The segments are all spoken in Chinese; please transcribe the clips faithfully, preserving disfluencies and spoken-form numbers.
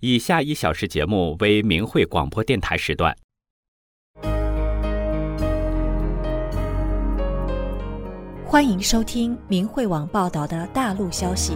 以下一小时节目为明慧广播电台时段。 欢迎收听明慧网报道的大陆消息。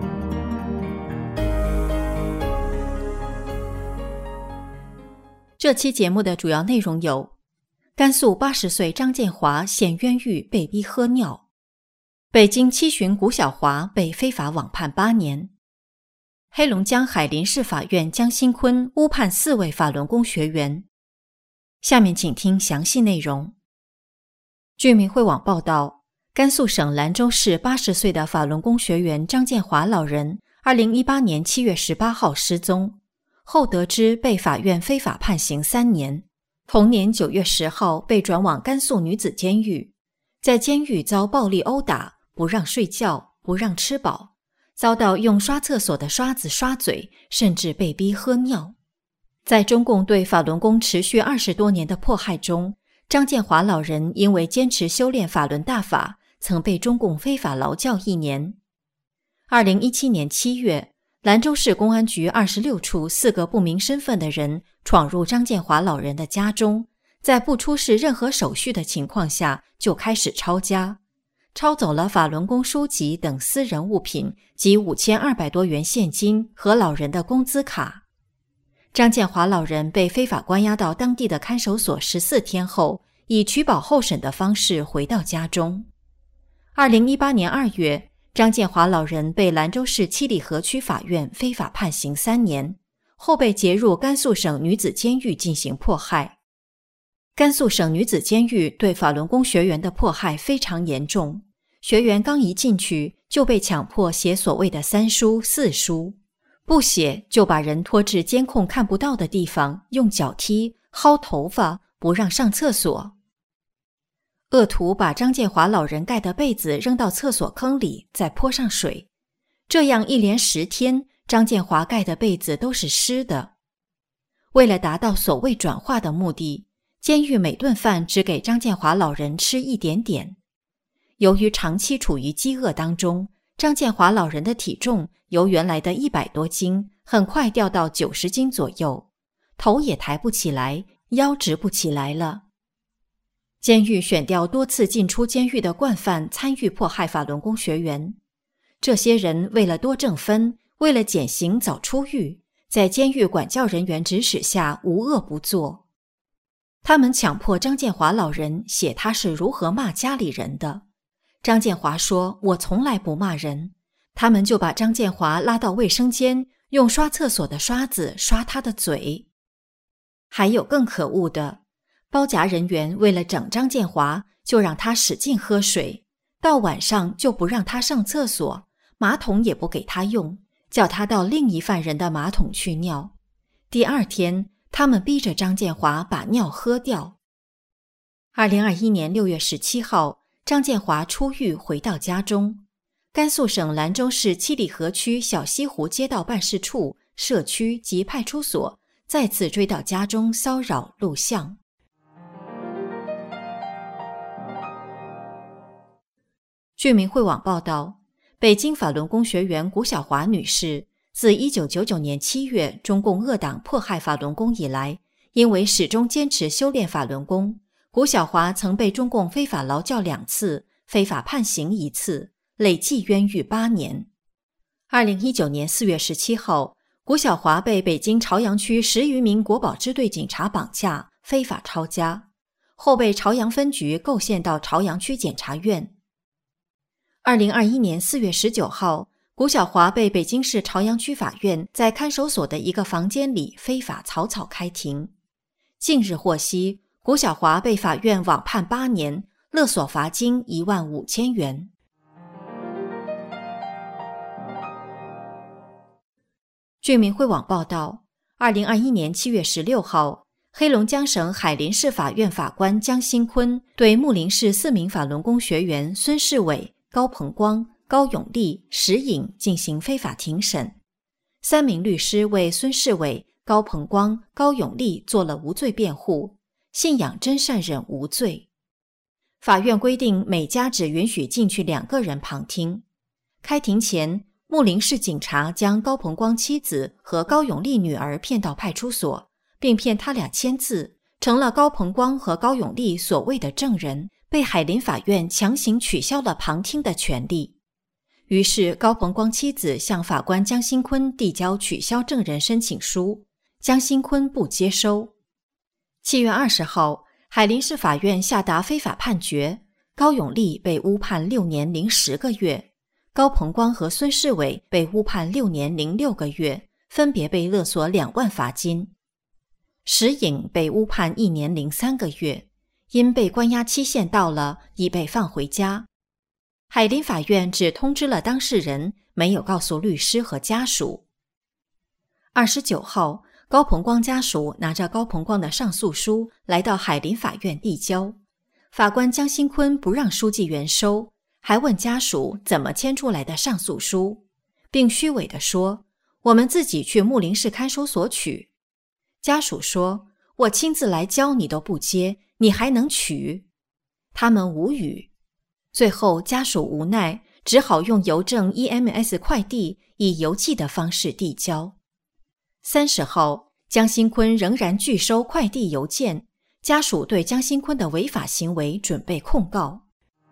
这期节目的主要内容有：甘肃八十岁张建华现冤狱被逼喝尿；北京七旬古小华被非法网判八年；黑龙江海林市法院江新坤诬判四位法轮功学员。下面请听详细内容。据明慧网报道，甘肃省兰州市八十岁的法轮功学员张建华老人二零一八年七月十八号失踪，后得知被法院非法判刑三年，同年九月十号被转往甘肃女子监狱，在监狱遭暴力殴打，不让睡觉，不让吃饱，遭到用刷厕所的刷子刷嘴，甚至被逼喝尿。在中共对法轮功持续二十多年的迫害中，张建华老人因为坚持修炼法轮大法，曾被中共非法劳教一年。二零一七年七月，兰州市公安局二十六处四个不明身份的人闯入张建华老人的家中，在不出示任何手续的情况下就开始抄家，抄走了法轮功书籍等私人物品及五千二百多元现金和老人的工资卡。张建华老人被非法关押到当地的看守所十四天后，以取保候审的方式回到家中。二零一八年二月，张建华老人被兰州市七里河区法院非法判刑三年，后被劫入甘肃省女子监狱进行迫害。甘肃省女子监狱对法轮功学员的迫害非常严重，学员刚一进去就被强迫写所谓的三书四书，不写就把人拖至监控看不到的地方，用脚踢、薅头发，不让上厕所。恶徒把张建华老人盖的被子扔到厕所坑里，再泼上水，这样一连十天，张建华盖的被子都是湿的。为了达到所谓转化的目的，监狱每顿饭只给张建华老人吃一点点。由于长期处于饥饿当中，张建华老人的体重由原来的一百多斤很快掉到九十斤左右，头也抬不起来，腰直不起来了。监狱选调多次进出监狱的惯犯参与迫害法轮功学员，这些人为了多挣分，为了减刑早出狱，在监狱管教人员指使下无恶不作。他们强迫张建华老人写他是如何骂家里人的。张建华说：“我从来不骂人。”他们就把张建华拉到卫生间，用刷厕所的刷子刷他的嘴。还有更可恶的，包夹人员为了整张建华，就让他使劲喝水，到晚上就不让他上厕所，马桶也不给他用，叫他到另一犯人的马桶去尿。第二天，他们逼着张建华把尿喝掉。二零二一年六月十七号，张建华出狱回到家中。甘肃省兰州市七里河区小西湖街道办事处、社区及派出所再次追到家中骚扰录像。据明慧网报道，北京法轮功学员古小华女士自一九九九年七月中共恶党迫害法轮功以来，因为始终坚持修炼法轮功，古小华曾被中共非法劳教两次，非法判刑一次，累计冤狱八年。二零一九年四月十七号，古小华被北京朝阳区十余名国保支队警察绑架，非法抄家，后被朝阳分局构陷到朝阳区检察院。二零二一年四月十九号，古小华被北京市朝阳区法院在看守所的一个房间里非法草草开庭。近日获悉，古小华被法院网判八年，勒索罚金一万五千元。据明慧网报道，二零二一年七月十六号，黑龙江省海林市法院法官江新坤对木林市四名法轮功学员孙世伟、高鹏光、高永利、石颖进行非法庭审。三名律师为孙世伟、高鹏光、高永利做了无罪辩护，信仰真善忍无罪。法院规定每家只允许进去两个人旁听。开庭前， 木林市警察将高鹏光妻子和高永丽女儿骗到派出所，并骗他俩签字，成了高鹏光和高永丽所谓的证人，被海林法院强行取消了旁听的权利。于是高鹏光妻子向法官江新坤递交取消证人申请书，江新坤不接收。七月二十号，海林市法院下达非法判决，高永丽被误判六年零十个月，高鹏光和孙世伟被误判六年零六个月，分别被勒索两万罚金。石颖被误判一年零三个月，因被关押期限到了，已被放回家。海林法院只通知了当事人，没有告诉律师和家属。二十九号，高鹏光家属拿着高鹏光的上诉书来到海林法院递交，法官江新坤不让书记员收，还问家属怎么签出来的上诉书，并虚伪地说，我们自己去木林市看守所取。家属说，我亲自来交你都不接，你还能取？他们无语。最后家属无奈，只好用邮政 E M S 快递以邮寄的方式递交。三十号，江新坤仍然拒收快递邮件，家属对江新坤的违法行为准备控告。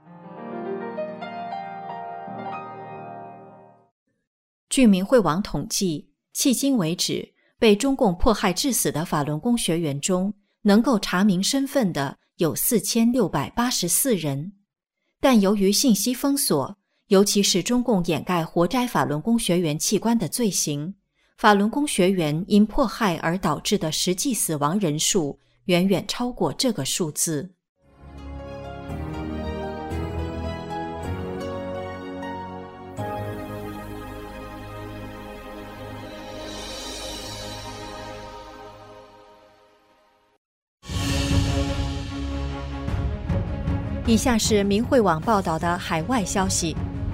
据明慧网统计，迄今为止，被中共迫害致死的法轮功学员中，能够查明身份的有四千六百八十四人。但由于信息封锁，尤其是中共掩盖活摘法轮功学员器官的罪行，法轮功学员因迫害而导致的实际死亡人数远远超过这个数字。以下是明慧网报道的海外消息，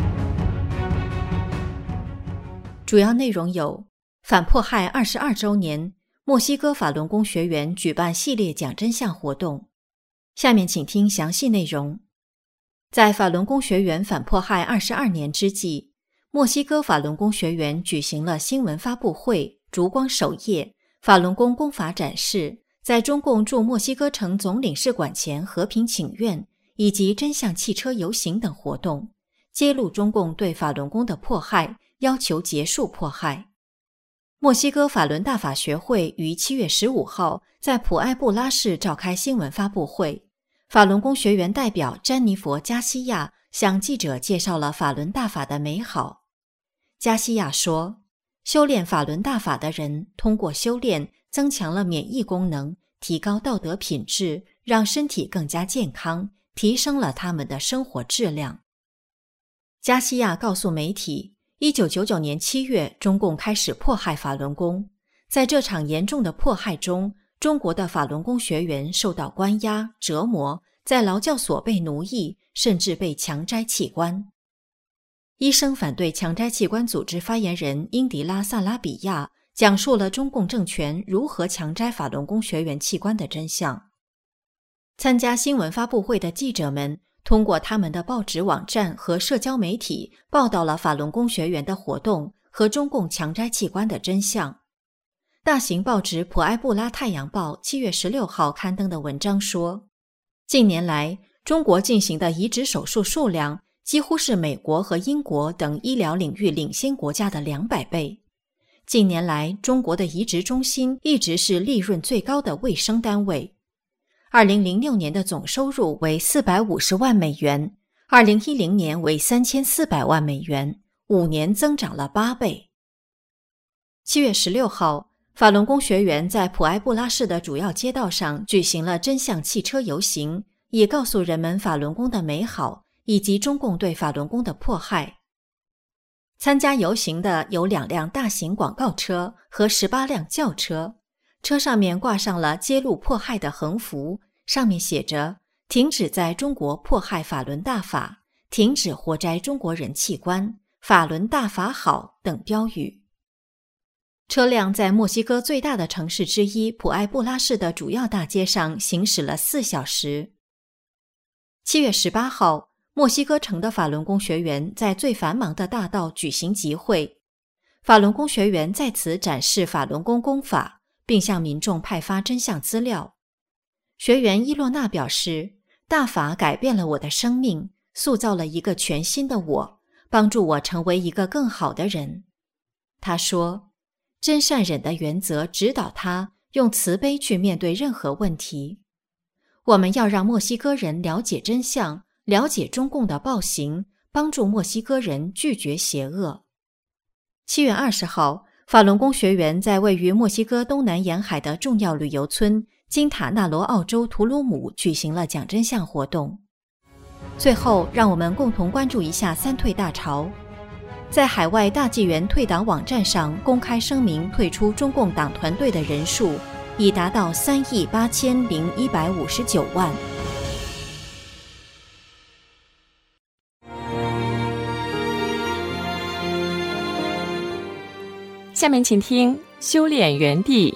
主要内容有：反迫害二十二周年，墨西哥法轮功学员举办系列讲真相活动。下面请听详细内容。在法轮功学员反迫害二十二年之际，墨西哥法轮功学员举行了新闻发布会、烛光守夜、法轮功功法展示，在中共驻墨西哥城总领事馆前和平请愿，以及真相汽车游行等活动，揭露中共对法轮功的迫害，要求结束迫害。墨西哥法轮大法学会于七月十五号在普埃布拉市召开新闻发布会，法轮功学员代表詹妮佛·加西亚向记者介绍了法轮大法的美好。加西亚说，修炼法轮大法的人通过修炼增强了免疫功能，提高道德品质，让身体更加健康，提升了他们的生活质量。加西亚告诉媒体，一九九九年七月，中共开始迫害法轮功。在这场严重的迫害中，中国的法轮功学员受到关押、折磨，在劳教所被奴役，甚至被强摘器官。医生反对强摘器官组织发言人英迪拉·萨拉比亚讲述了中共政权如何强摘法轮功学员器官的真相。参加新闻发布会的记者们通过他们的报纸网站和社交媒体报道了法轮功学员的活动和中共强摘器官的真相。大型报纸普埃布拉太阳报七月十六号刊登的文章说，近年来中国进行的移植手术数量几乎是美国和英国等医疗领域领先国家的两百倍。近年来，中国的移植中心一直是利润最高的卫生单位。二零零六年的总收入为四百五十万美元，二零一零年为三千四百万美元，五年增长了八倍。七月十六号，法轮功学员在普埃布拉市的主要街道上举行了真相汽车游行，以告诉人们法轮功的美好以及中共对法轮功的迫害。参加游行的有两辆大型广告车和十八辆轿车，车上面挂上了揭露迫害的横幅，上面写着停止在中国迫害法轮大法，停止活摘中国人器官，法轮大法好等标语。车辆在墨西哥最大的城市之一普埃布拉市的主要大街上行驶了四小时。七月十八号， 墨西哥城的法轮功学员在最繁忙的大道举行集会，法轮功学员在此展示法轮功功法，并向民众派发真相资料。学员伊洛娜表示，大法改变了我的生命，塑造了一个全新的我，帮助我成为一个更好的人。他说，真善忍的原则指导他用慈悲去面对任何问题。我们要让墨西哥人了解真相，了解中共的暴行，帮助墨西哥人拒绝邪恶。七月二十号，法轮功学员在位于墨西哥东南沿海的重要旅游村金塔纳罗澳洲图鲁姆举行了讲真相活动。最后，让我们共同关注一下三退大潮。在海外大纪元退党网站上公开声明退出中共党团队的人数已达到三亿八千零一百五十九万。 下面请听修炼园地。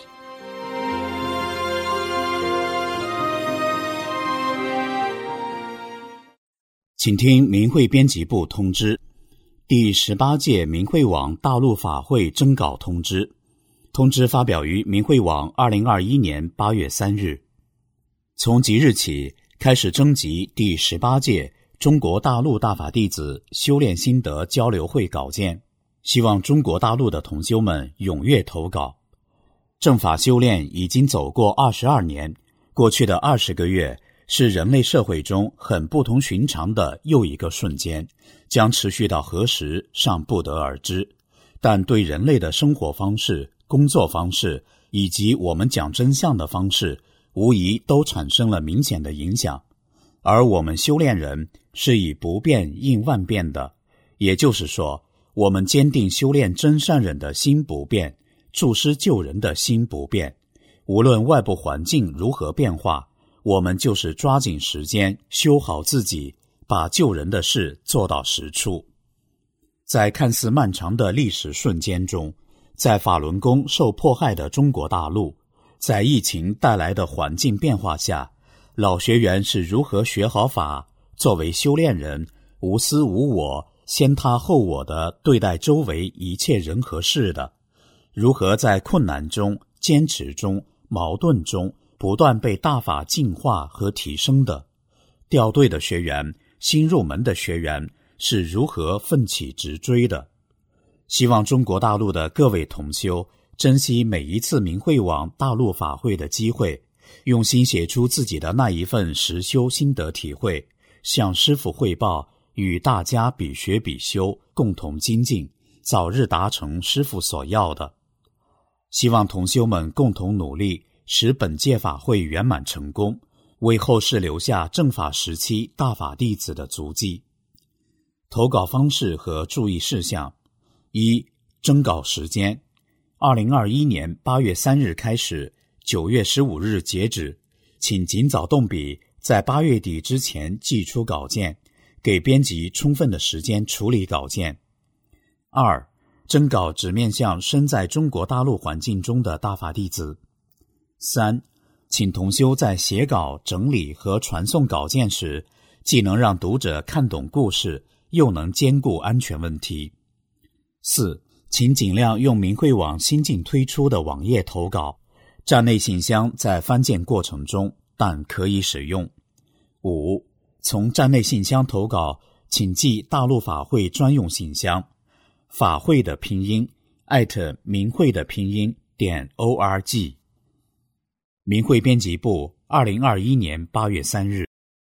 请听明慧编辑部通知，第十八届明慧网大陆法会征稿通知。通知发表于明慧网二零二一年八月三日。从即日起开始征集第十八届中国大陆大法弟子修炼心得交流会稿件，希望中国大陆的同修们踊跃投稿。正法修炼已经走过二十二年，过去的二十个月是人类社会中很不同寻常的又一个瞬间，将持续到何时尚不得而知，但对人类的生活方式、工作方式以及我们讲真相的方式，无疑都产生了明显的影响。而我们修炼人是以不变应万变的，也就是说，我们坚定修炼真善忍的心不变，助师救人的心不变。无论外部环境如何变化，我们就是抓紧时间修好自己，把救人的事做到实处。在看似漫长的历史瞬间中，在法轮功受迫害的中国大陆，在疫情带来的环境变化下，老学员是如何学好法，作为修炼人无私无我、先他后我的对待周围一切人和事的，如何在困难中、坚持中、矛盾中不断被大法净化和提升的。掉队的学员、新入门的学员是如何奋起直追的。希望中国大陆的各位同修珍惜每一次明慧网大陆法会的机会，用心写出自己的那一份实修心得体会，向师父汇报，与大家比学比修，共同精进，早日达成师父所要的。希望同修们共同努力，使本届法会圆满成功，为后世留下正法时期大法弟子的足迹。投稿方式和注意事项：一、征稿时间二零二一年八月三日开始，九月十五日截止，请尽早动笔，在八月底之前寄出稿件，给编辑充分的时间处理稿件。二、征稿只面向身在中国大陆环境中的大法弟子。三、请同修在写稿、整理和传送稿件时，既能让读者看懂故事，又能兼顾安全问题。四、请尽量用明慧网新近推出的网页投稿，站内信箱在翻建过程中，但可以使用。五、从站内信箱投稿，请寄大陆法会专用信箱，法会的拼音艾特明慧的拼音点 org。明慧编辑部，二零二一年八月三日。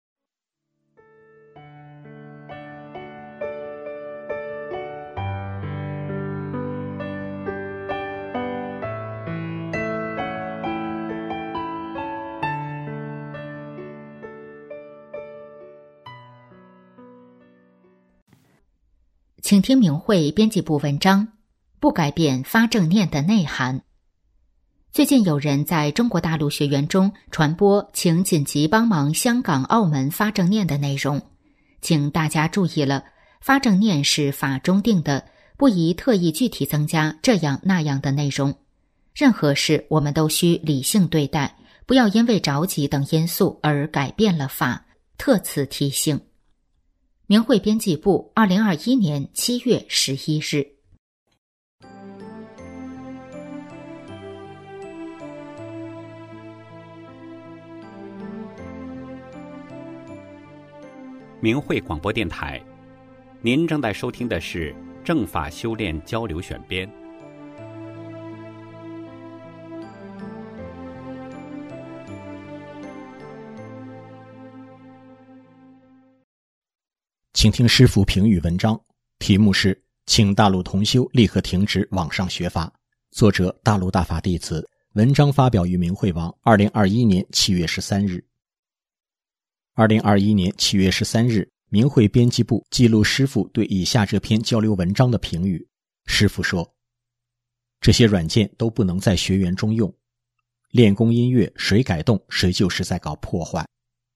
请听明慧编辑部文章，不改变发正念的内涵。最近有人在中国大陆学员中传播请紧急帮忙香港、澳门发正念的内容，请大家注意了，发正念是法中定的，不宜特意具体增加这样那样的内容。任何事我们都需理性对待，不要因为着急等因素而改变了法，特此提醒。 明慧编辑部二零二一年七月十一日。 明慧广播电台，您正在收听的是正法修炼交流选编。 请听师父评语文章，题目是请大陆同修立刻停止网上学法，作者大陆大法弟子，文章发表于明慧网二零二一年七月十三日。二零二一年七月十三日，明慧编辑部记录师父对以下这篇交流文章的评语。师父说，这些软件都不能在学员中用，练功音乐谁改动谁就是在搞破坏。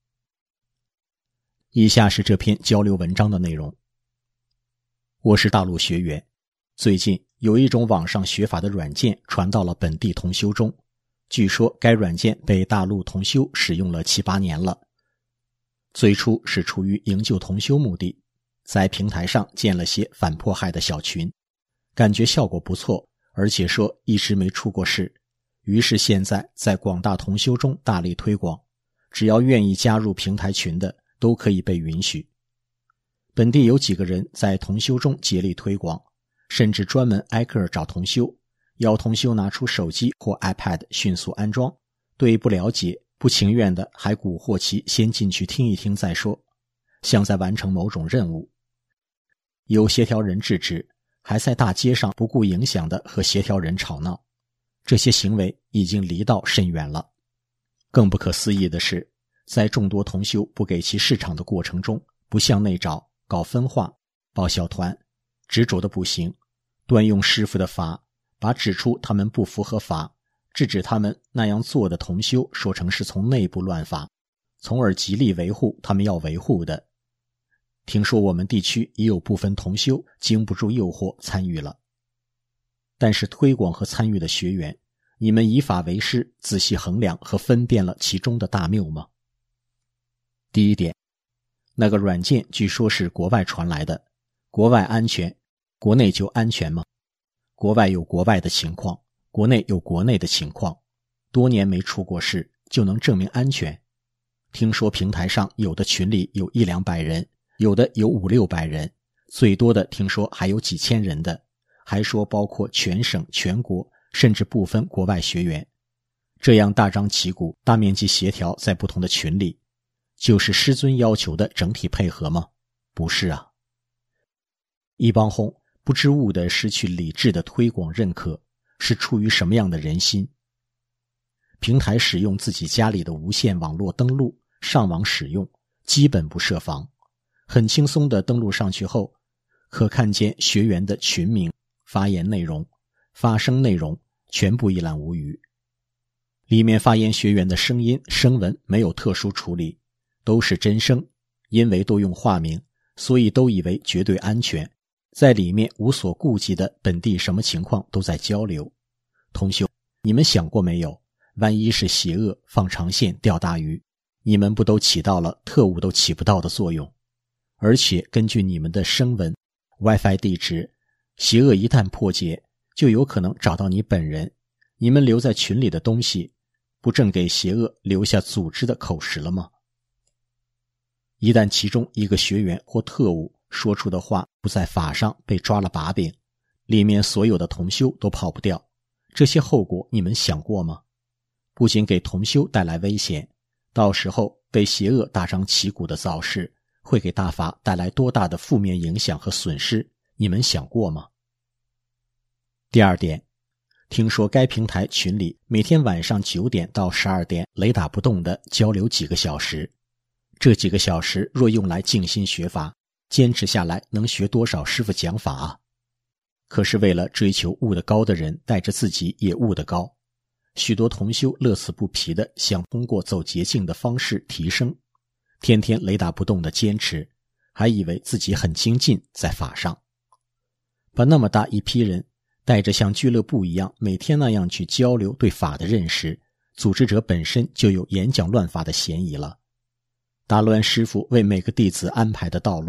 以下是这篇交流文章的内容。我是大陆学员，最近有一种网上学法的软件传到了本地同修中，据说该软件被大陆同修使用了七八年了。最初是出于营救同修目的，在平台上建了些反迫害的小群，感觉效果不错，而且说一直没出过事，于是现在在广大同修中大力推广，只要愿意加入平台群的都可以被允许。本地有几个人在同修中竭力推广，甚至专门挨个找同修，要同修拿出手机或 iPad 迅速安装，对不了解不情愿的还蛊惑其先进去听一听再说，像在完成某种任务。有协调人制止，还在大街上不顾影响的和协调人吵闹，这些行为已经离道甚远了。更不可思议的是，在众多同修不给其市场的过程中，不向内找，搞分化，报小团，执着的不行，断用师父的法，把指出他们不符合法，制止他们那样做的同修说成是从内部乱法，从而极力维护他们要维护的。听说我们地区也有部分同修经不住诱惑参与了。但是推广和参与的学员，你们以法为师，仔细衡量和分辨了其中的大谬吗？第一点，那个软件据说是国外传来的，国外安全，国内就安全吗？国外有国外的情况，国内有国内的情况，多年没出过事就能证明安全？听说平台上有的群里有一两百人，有的有五六百人，最多的听说还有几千人的，还说包括全省全国，甚至不分国外学员。这样大张旗鼓大面积协调在不同的群里，就是师尊要求的整体配合吗？不是啊。一帮轰不知物的失去理智的推广认可，是出于什么样的人心？平台使用自己家里的无线网络登录上网使用，基本不设防，很轻松地登录上去后，可看见学员的群名、发言内容、发声内容全部一览无余。里面发言学员的声音声纹没有特殊处理，都是真声，因为都用化名，所以都以为绝对安全，在里面无所顾忌的本地什么情况都在交流。同修，你们想过没有，万一是邪恶放长线钓大鱼，你们不都起到了特务都起不到的作用？而且根据你们的声纹、WiFi 地址，邪恶一旦破解，就有可能找到你本人，你们留在群里的东西，不正给邪恶留下组织的口实了吗？一旦其中一个学员或特务说出的话不在法上被抓了把柄，里面所有的同修都跑不掉，这些后果你们想过吗？不仅给同修带来危险，到时候被邪恶大张旗鼓的造势，会给大法带来多大的负面影响和损失，你们想过吗？第二点，听说该平台群里每天晚上九点到十二点雷打不动的交流几个小时，这几个小时若用来静心学法，坚持下来能学多少师父讲法啊？可是为了追求悟得高的人带着自己也悟得高，许多同修乐此不疲地想通过走捷径的方式提升，天天雷打不动地坚持，还以为自己很精进在法上。把那么大一批人带着像俱乐部一样每天那样去交流对法的认识，组织者本身就有演讲乱法的嫌疑了。大乱师父为每个弟子安排的道路，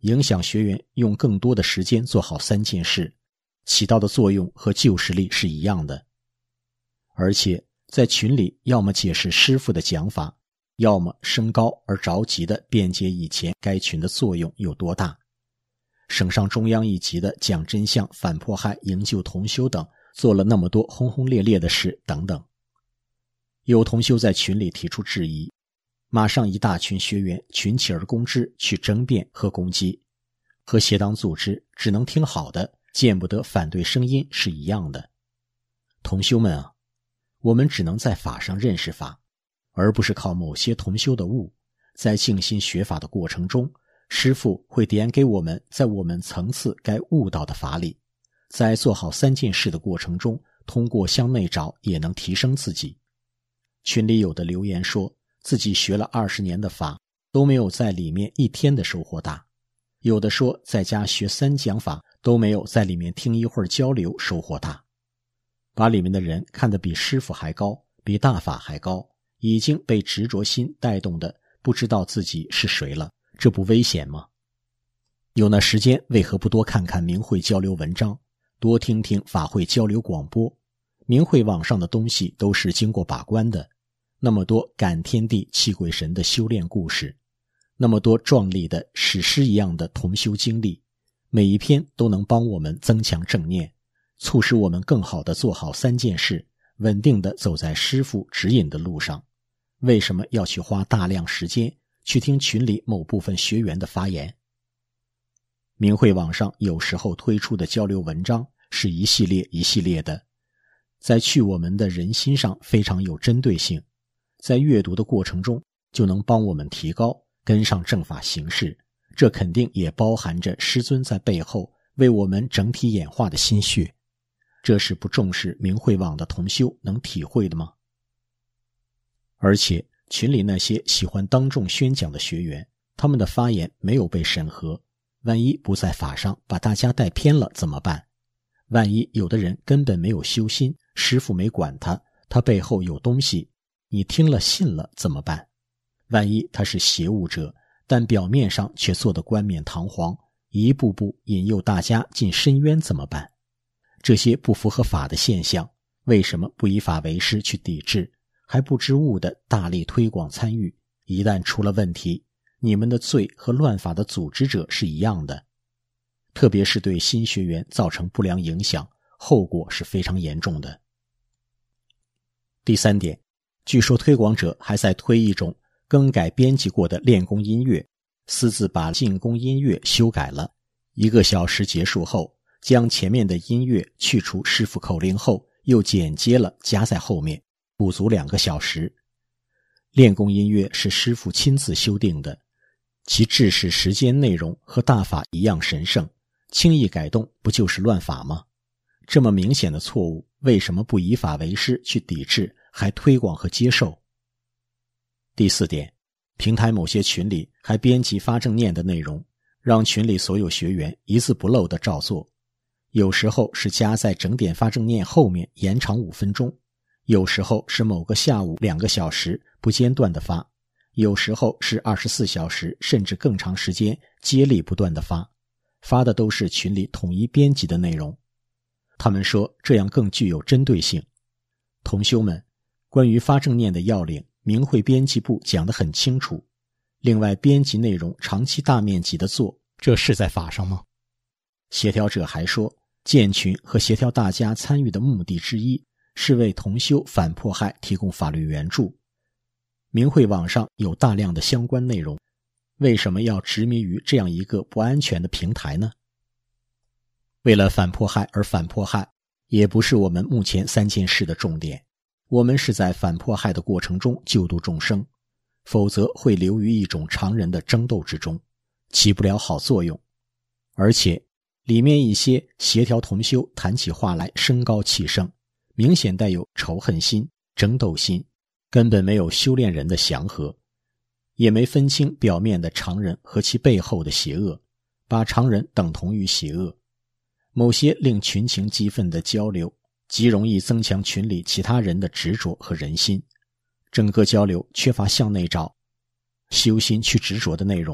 影响学员用更多的时间做好三件事，起到的作用和旧实力是一样的。而且在群里要么解释师父的讲法，要么升高而着急地辩解以前该群的作用有多大。省上中央一级的讲真相、反迫害、营救同修等做了那么多轰轰烈烈的事等等。有同修在群里提出质疑，马上一大群学员群起而攻之，去争辩和攻击，和邪党组织只能听好的，见不得反对声音是一样的。同修们啊，我们只能在法上认识法，而不是靠某些同修的悟。在静心学法的过程中，师父会点给我们在我们层次该悟到的法理，在做好三件事的过程中，通过向内找也能提升自己。群里有的留言说自己学了二十年的法都没有在里面一天的收获大，有的说在家学三讲法都没有在里面听一会儿交流收获大，把里面的人看得比师父还高，比大法还高，已经被执着心带动的不知道自己是谁了，这不危险吗？有那时间为何不多看看明慧交流文章，多听听法会交流广播？明慧网上的东西都是经过把关的，那么多感天地泣鬼神的修炼故事，那么多壮丽的史诗一样的同修经历，每一篇都能帮我们增强正念，促使我们更好地做好三件事，稳定地走在师父指引的路上。为什么要去花大量时间去听群里某部分学员的发言？明慧网上有时候推出的交流文章是一系列一系列的，在去我们的人心上非常有针对性，在阅读的过程中就能帮我们提高，跟上正法形式，这肯定也包含着师尊在背后为我们整体演化的心血。这是不重视明慧网的同修能体会的吗？而且群里那些喜欢当众宣讲的学员，他们的发言没有被审核，万一不在法上把大家带偏了怎么办？万一有的人根本没有修心，师父没管他，他背后有东西，你听了信了怎么办？万一他是邪物者，但表面上却做得冠冕堂皇，一步步引诱大家进深渊怎么办？这些不符合法的现象，为什么不以法为师去抵制，还不知悟的大力推广参与？一旦出了问题，你们的罪和乱法的组织者是一样的，特别是对新学员造成不良影响，后果是非常严重的。第三点，据说推广者还在推一种更改编辑过的练功音乐，私自把进攻音乐修改了，一个小时结束后，将前面的音乐去除师父口令后，又剪接了加在后面，补足两个小时。练功音乐是师父亲自修订的，其制式时间内容和大法一样神圣，轻易改动不就是乱法吗？这么明显的错误，为什么不以法为师去抵制，还推广和接受？第四点，平台某些群里还编辑发正念的内容，让群里所有学员一字不漏地照做。有时候是加在整点发正念后面延长五分钟，有时候是某个下午两个小时不间断的发，有时候是二十四小时甚至更长时间接力不断的发，发的都是群里统一编辑的内容。他们说这样更具有针对性。同修们，关于发正念的要领，明慧编辑部讲得很清楚。另外，编辑内容长期大面积的做，这是在法上吗？协调者还说，建群和协调大家参与的目的之一，是为同修反迫害提供法律援助。明慧网上有大量的相关内容，为什么要执迷于这样一个不安全的平台呢？为了反迫害而反迫害，也不是我们目前三件事的重点。我们是在反迫害的过程中救度众生，否则会流于一种常人的争斗之中，起不了好作用。而且里面一些协调同修谈起话来声高气盛，明显带有仇恨心、争斗心，根本没有修炼人的祥和，也没分清表面的常人和其背后的邪恶，把常人等同于邪恶。某些令群情激愤的交流，极容易增强群里其他人的执着和人心。整个交流缺乏向内找、修心去执着的内容，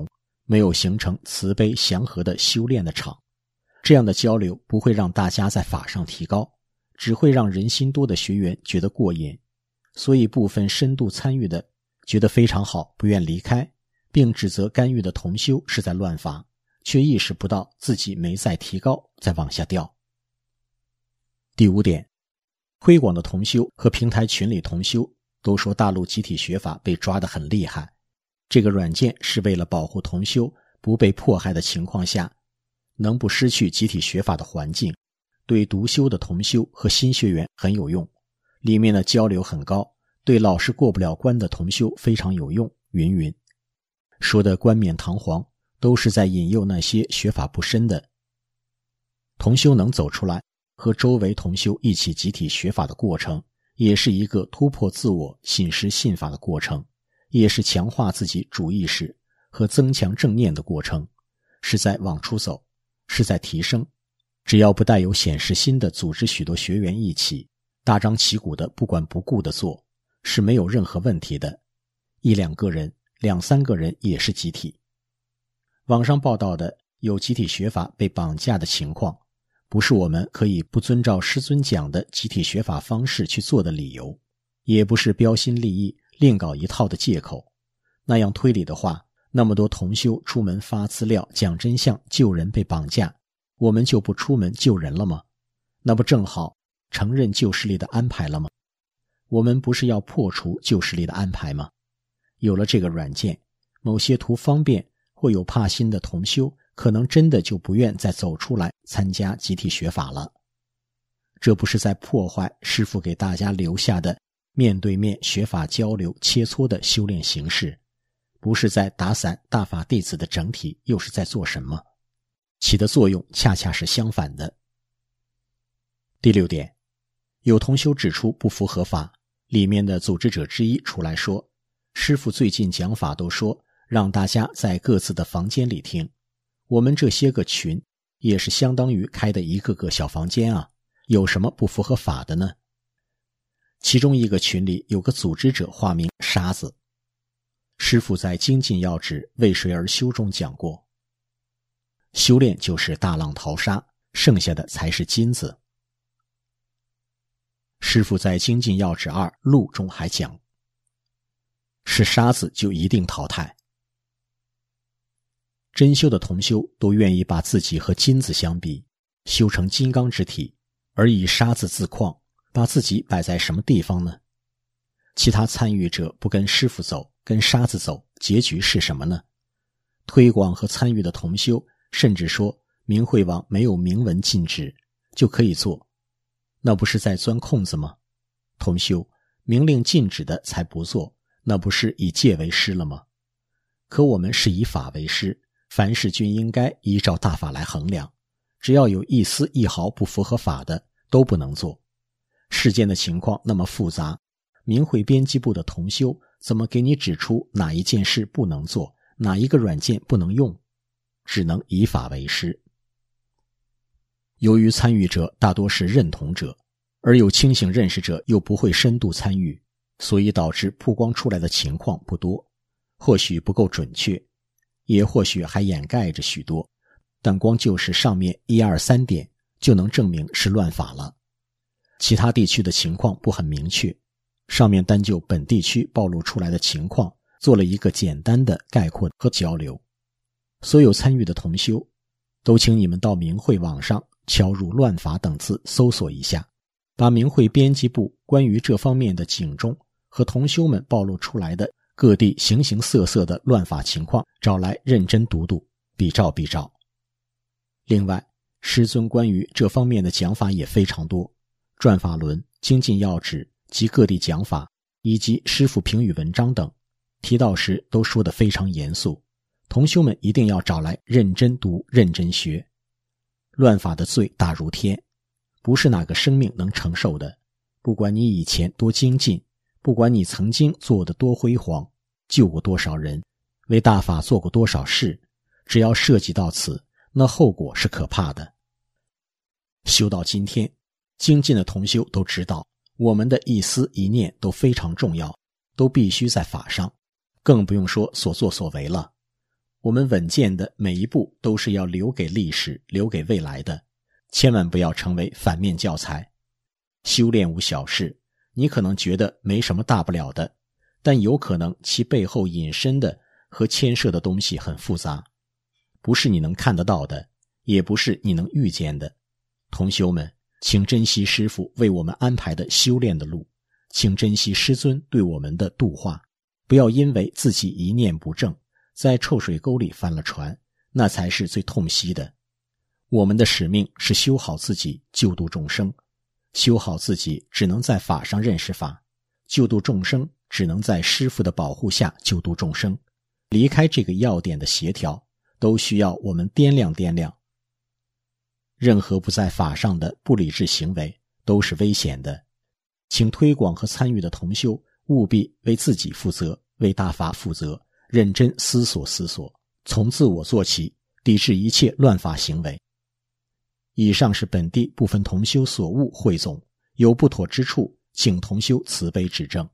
没有形成慈悲祥和的修炼的场。这样的交流不会让大家在法上提高，只会让人心多的学员觉得过瘾。所以部分深度参与的觉得非常好，不愿离开，并指责干预的同修是在乱法，却意识不到自己没在提高，在往下掉。第五点，推广的同修和平台群里同修都说大陆集体学法被抓得很厉害，这个软件是为了保护同修不被迫害的情况下，能不失去集体学法的环境，对独修的同修和新学员很有用，里面的交流很高，对老是过不了关的同修非常有用，云云。说的冠冕堂皇，都是在引诱那些学法不深的同修能走出来，和周围同修一起集体学法的过程，也是一个突破自我信实信法的过程，也是强化自己主意识和增强正念的过程，是在往出走，是在提升。只要不带有显示心的组织许多学员一起大张旗鼓的不管不顾的做，是没有任何问题的。一两个人两三个人也是集体。网上报道的有集体学法被绑架的情况，不是我们可以不遵照师尊讲的集体学法方式去做的理由，也不是标新立异另搞一套的借口。那样推理的话，那么多同修出门发资料讲真相救人被绑架，我们就不出门救人了吗？那不正好承认旧势力的安排了吗？我们不是要破除旧势力的安排吗？有了这个软件，某些图方便或有怕心的同修可能真的就不愿再走出来参加集体学法了。这不是在破坏师父给大家留下的面对面学法交流切磋的修炼形式，不是在打散大法弟子的整体，又是在做什么？起的作用恰恰是相反的。第六点，有同修指出不符合法，里面的组织者之一出来说，师父最近讲法都说让大家在各自的房间里听，我们这些个群也是相当于开的一个个小房间啊，有什么不符合法的呢？其中一个群里有个组织者化名沙子，师父在精进要旨为谁而修中讲过，修炼就是大浪淘沙，剩下的才是金子。师父在精进要旨二录中还讲，是沙子就一定淘汰。真修的同修都愿意把自己和金子相比，修成金刚之体，而以沙子自况，把自己摆在什么地方呢？其他参与者不跟师父走，跟沙子走，结局是什么呢？推广和参与的同修甚至说明慧网没有明文禁止就可以做，那不是在钻空子吗？同修，明令禁止的才不做，那不是以戒为师了吗？可我们是以法为师，凡事均应该依照大法来衡量，只要有一丝一毫不符合法的都不能做。世间的情况那么复杂，明慧编辑部的同修怎么给你指出哪一件事不能做，哪一个软件不能用？只能以法为师。由于参与者大多是认同者，而有清醒认识者又不会深度参与，所以导致曝光出来的情况不多，或许不够准确，也或许还掩盖着许多，但光就是上面一二三点就能证明是乱法了。其他地区的情况不很明确，上面单就本地区暴露出来的情况做了一个简单的概括和交流。所有参与的同修都请你们到明慧网上敲入乱法等字搜索一下，把明慧编辑部关于这方面的警钟和同修们暴露出来的各地形形色色的乱法情况找来认真读读，比照比照。另外，师尊关于这方面的讲法也非常多，转法轮、精进要旨及各地讲法以及师父评语文章等提到时都说得非常严肃，同修们一定要找来认真读认真学。乱法的罪大如天，不是哪个生命能承受的，不管你以前多精进，不管你曾经做得多辉煌，救过多少人，为大法做过多少事，只要涉及到此，那后果是可怕的。修到今天，精进的同修都知道，我们的一思一念都非常重要，都必须在法上，更不用说所作所为了。 我们稳健的每一步都是要留给历史，留给未来的，千万不要成为反面教材。修炼无小事，你可能觉得没什么大不了的，但有可能其背后引申的和牵涉的东西很复杂，不是你能看得到的，也不是你能预见的。同修们，请珍惜师父为我们安排的修炼的路，请珍惜师尊对我们的度化，不要因为自己一念不正，在臭水沟里翻了船，那才是最痛惜的。我们的使命是修好自己，救度众生。修好自己只能在法上认识法，救度众生只能在师父的保护下救度众生。离开这个要点的协调，都需要我们掂量掂量。任何不在法上的不理智行为都是危险的，请推广和参与的同修务必为自己负责，为大法负责，认真思索思索，从自我做起，抵制一切乱法行为。以上是本地部分同修所悟汇总，有不妥之处，请同修慈悲指正。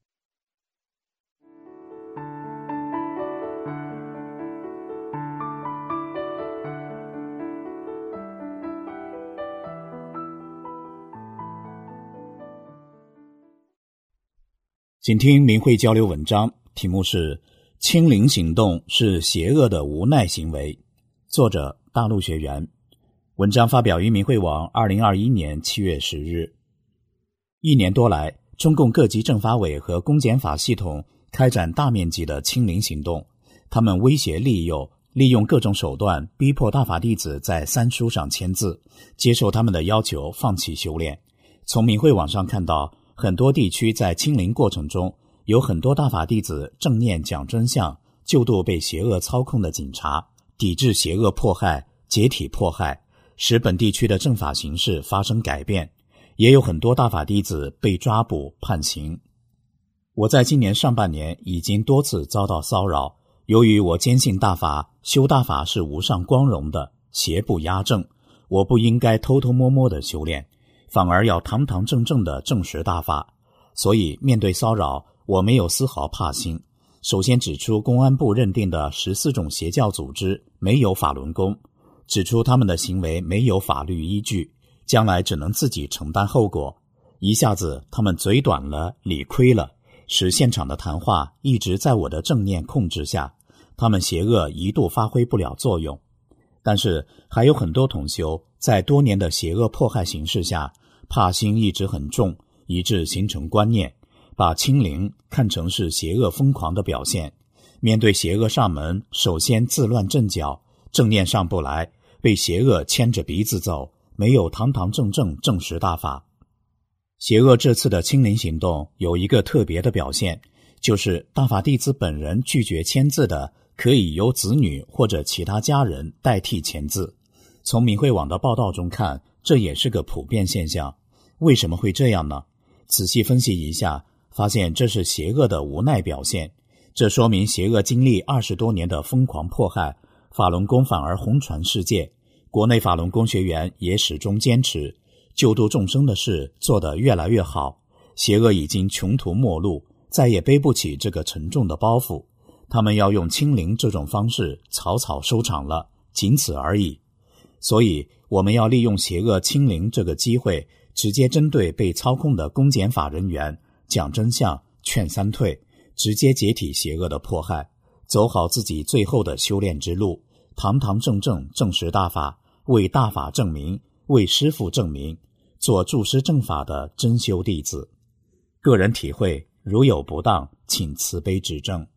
请听明慧交流文章，题目是清零行动是邪恶的无奈行为，作者大陆学员。文章发表于明慧网二零二一年七月十日。一年多来，中共各级政法委和公检法系统开展大面积的清零行动，他们威胁利诱，利用各种手段逼迫大法弟子在三书上签字，接受他们的要求放弃修炼。从明慧网上看到，很多地区在清零过程中，有很多大法弟子正念讲真相，救度被邪恶操控的警察，抵制邪恶迫害，解体迫害，使本地区的政法形势发生改变。也有很多大法弟子被抓捕判刑。我在今年上半年已经多次遭到骚扰，由于我坚信大法，修大法是无上光荣的，邪不压正，我不应该偷偷摸摸的修炼，反而要堂堂正正的证实大法。所以面对骚扰，我没有丝毫怕心。首先指出公安部认定的十四种邪教组织没有法轮功，指出他们的行为没有法律依据，将来只能自己承担后果。一下子他们嘴短了，理亏了，使现场的谈话一直在我的正念控制下，他们邪恶一度发挥不了作用。但是还有很多同修在多年的邪恶迫害形势下，怕心一直很重，以致形成观念，把清零看成是邪恶疯狂的表现。面对邪恶上门，首先自乱阵脚，正念上不来，被邪恶牵着鼻子走，没有堂堂正正证实大法。邪恶这次的清零行动有一个特别的表现，就是大法弟子本人拒绝签字的，可以由子女或者其他家人代替签字。从明慧网的报道中看，这也是个普遍现象。为什么会这样呢？仔细分析一下，发现这是邪恶的无奈表现。这说明邪恶经历二十多年的疯狂迫害，法轮功反而红传世界。国内法轮功学员也始终坚持救度众生的事做得越来越好，邪恶已经穷途末路，再也背不起这个沉重的包袱。他们要用清零这种方式草草收场了，仅此而已。所以我们要利用邪恶清零这个机会，直接针对被操控的公检法人员讲真相，劝三退，直接解体邪恶的迫害，走好自己最后的修炼之路，堂堂正正证实大法，为大法证明，为师父证明，做助师正法的真修弟子。个人体会，如有不当，请慈悲指正。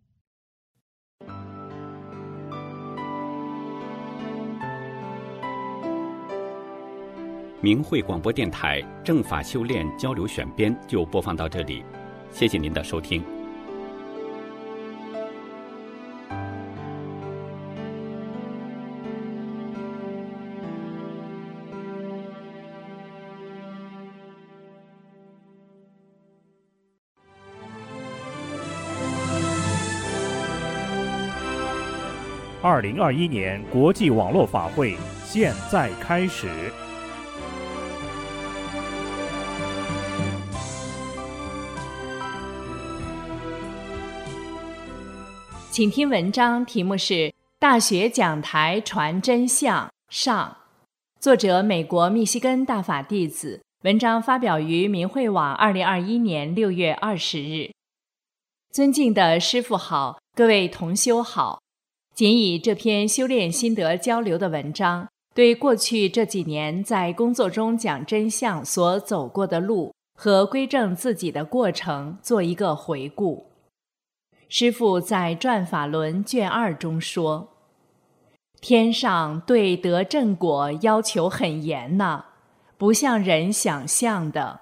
明慧广播电台正法修炼交流选编就播放到这里，谢谢您的收听。 二零二一年国际网络法会现在开始。 请听文章，题目是大学讲台传真相上，作者美国密西根大法弟子，文章发表于明慧网二零二一年六月二十日。尊敬的师父好，各位同修好，仅以这篇修炼心得交流的文章，对过去这几年在工作中讲真相所走过的路和归正自己的过程做一个回顾。师父在《转法轮》卷二中说，天上对得正果要求很严呐，不像人想象的。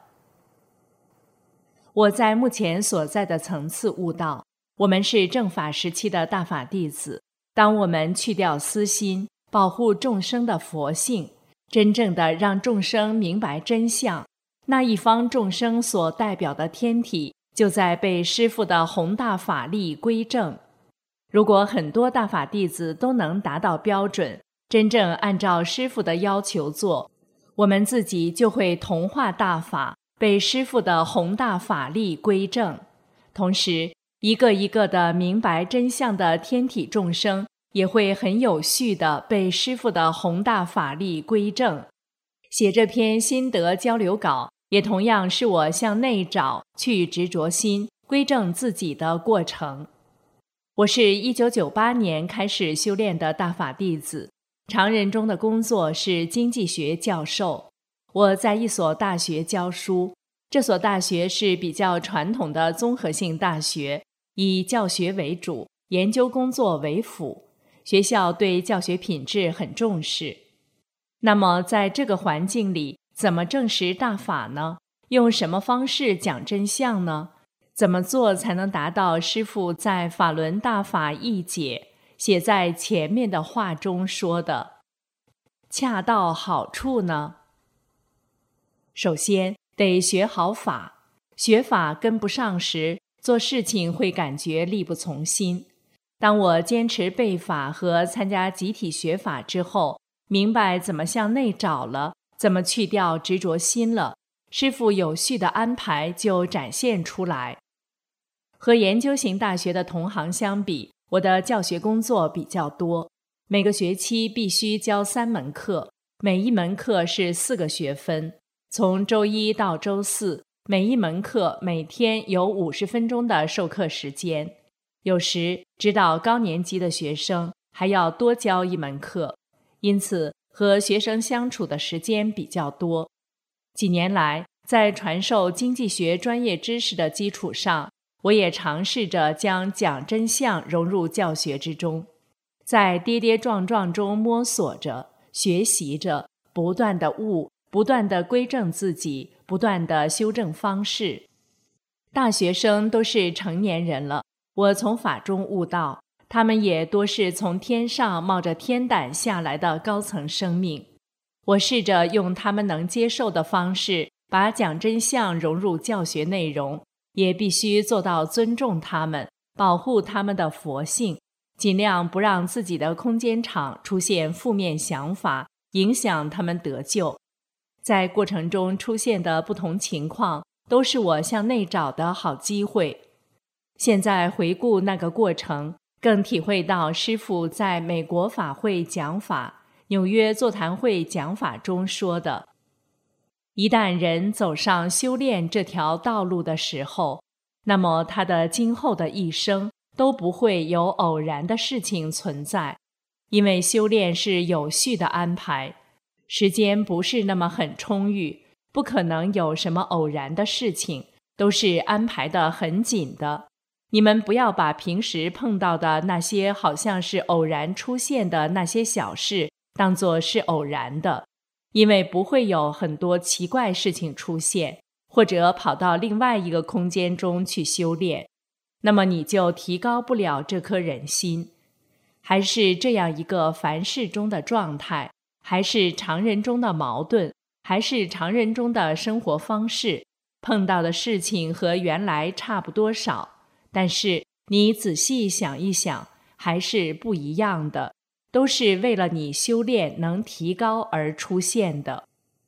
我在目前所在的层次悟到，我们是正法时期的大法弟子，当我们去掉私心，保护众生的佛性，真正的让众生明白真相，那一方众生所代表的天体就在被师父的宏大法力归正。如果很多大法弟子都能达到标准，真正按照师父的要求做，我们自己就会同化大法，被师父的宏大法力归正。同时，一个一个的明白真相的天体众生也会很有序地被师父的宏大法力归正。写这篇心得交流稿，也同样是我向内找，去执着心，归正自己的过程。我是一九九八年开始修炼的大法弟子，常人中的工作是经济学教授。我在一所大学教书，这所大学是比较传统的综合性大学，以教学为主，研究工作为辅。学校对教学品质很重视。那么在这个环境里，怎么证实大法呢？用什么方式讲真相呢？怎么做才能达到师父在《法轮大法译解》写在前面的话中说的恰到好处呢？首先得学好法，学法跟不上时，做事情会感觉力不从心。当我坚持背法和参加集体学法之后，明白怎么向内找了，怎么去掉执着心了，师父有序的安排就展现出来。和研究型大学的同行相比，我的教学工作比较多，每个学期必须教三门课，每一门课是四个学分，从周一到周四，每一门课每天有五十分钟的授课时间。有时指导高年级的学生还要多教一门课，因此和学生相处的时间比较多。几年来，在传授经济学专业知识的基础上，我也尝试着将讲真相融入教学之中，在跌跌撞撞中摸索着，学习着，不断地悟，不断地归正自己，不断地修正方式。大学生都是成年人了，我从法中悟到，他们也多是从天上冒着天胆下来的高层生命。我试着用他们能接受的方式，把讲真相融入教学内容，也必须做到尊重他们，保护他们的佛性，尽量不让自己的空间场出现负面想法，影响他们得救。在过程中出现的不同情况，都是我向内找的好机会。现在回顾那个过程，更体会到师父在美国法会讲法、纽约座谈会讲法中说的，一旦人走上修炼这条道路的时候，那么他的今后的一生都不会有偶然的事情存在，因为修炼是有序的安排，时间不是那么很充裕，不可能有什么偶然的事情，都是安排得很紧的。你们不要把平时碰到的那些好像是偶然出现的那些小事当作是偶然的，因为不会有很多奇怪事情出现，或者跑到另外一个空间中去修炼，那么你就提高不了这颗人心。还是这样一个凡事中的状态，还是常人中的矛盾，还是常人中的生活方式，碰到的事情和原来差不多少，但是你仔细想一想，还是不一样的，都是为了你修炼能提高而出现的。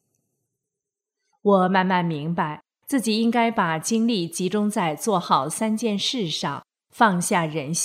我慢慢明白，自己应该把精力集中在做好三件事上，放下人心，